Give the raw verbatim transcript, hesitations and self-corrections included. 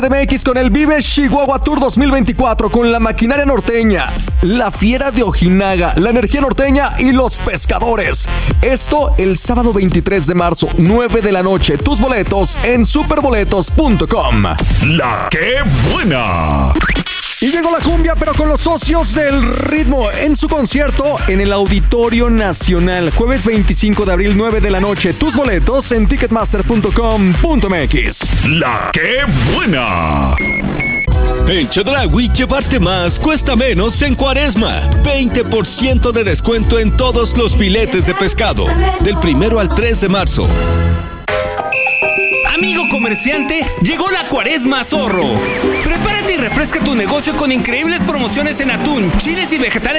C D M X con el Vive Chihuahua Tour dos mil veinticuatro con la maquinaria norteña, la Fiera de Ojinaga, la energía norteña y los pescadores. Esto el sábado veintitrés de marzo, nueve de la noche. Tus boletos en superboletos punto com. La que buena. Y llegó la cumbia, pero con los socios del ritmo en su concierto en el Auditorio Nacional. Jueves veinticinco de abril, nueve de la noche. Tus boletos en ticketmaster punto com punto m x. La que buena. En Chedraui, llevarte más cuesta menos en Cuaresma. veinte por ciento de descuento en todos los filetes de pescado. Del primero al tres de marzo. Amigo comerciante, llegó la Cuaresma Zorro. Prepárate y refresca tu negocio con increíbles promociones en atún, chiles y vegetales